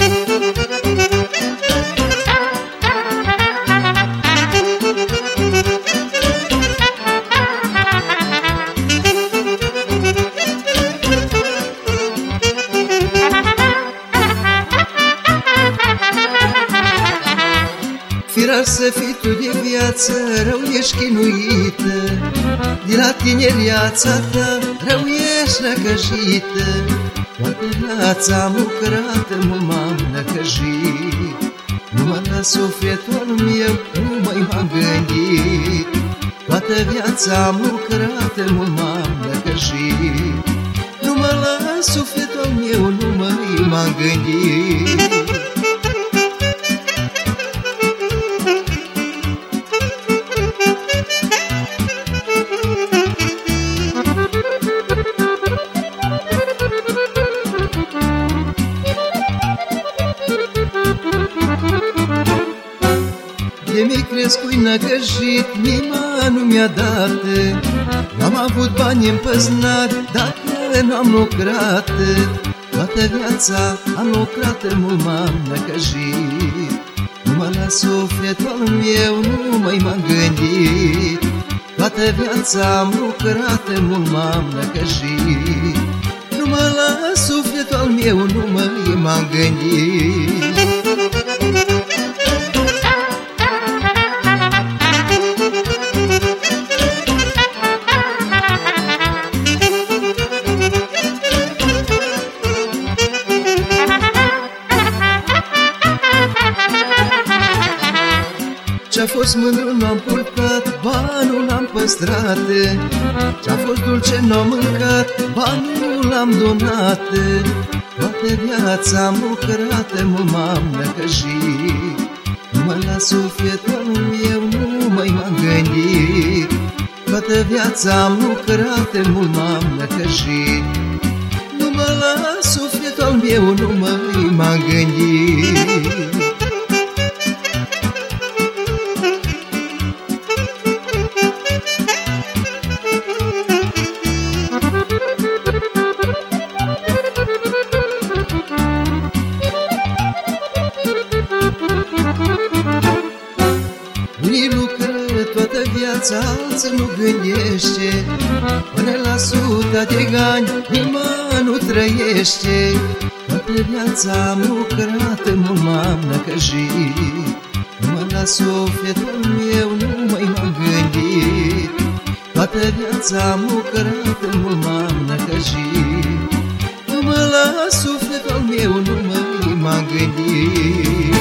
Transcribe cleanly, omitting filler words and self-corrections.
Firar să fii tu de viață, rău ești chinuită, din la tineriața ta, rău ești năcăjită. Toată viața am lucrat, mult m-am năcăjit, numai la sufletul meu nu mai m-am gândit. Toată viața am lucrat, mult m-am năcăjit, numai la sufletul meu nu mai m-am gândit. De mic crescui năcăjit, nima nu mi-a dat, n-am avut bani împăznat dacă n-am lucrat. Toată viața am lucrat, mult m-am năcăjit, numai la sufletul meu nu mai m-am gândit. Toată viața am lucrat, mult m-am năcăjit, numai la sufletul meu nu mai m-am gândit. Ce-a fost mândru n-am purtat, banul l-am păstrat, ce-a fost dulce n-am mâncat, banul l-am donat. Toată viața am lucrat, mult m-am năcăjit, numai la sufletul meu nu mai m-am gândit. Toată viața am lucrat, mult m-am năcăjit, numai la sufletul meu nu mai m-am gândit. Unii lucră toată viața, alții nu gândește, până la 100 de ani nimeni nu trăiește. Toată viața am lucrat, mult m-am năcăjit, numai la sufletul meu nu mai m-am gândit. Toată viața am lucrat, mult m-am năcăjit, numai la sufletul meu nu mai m-am gândit.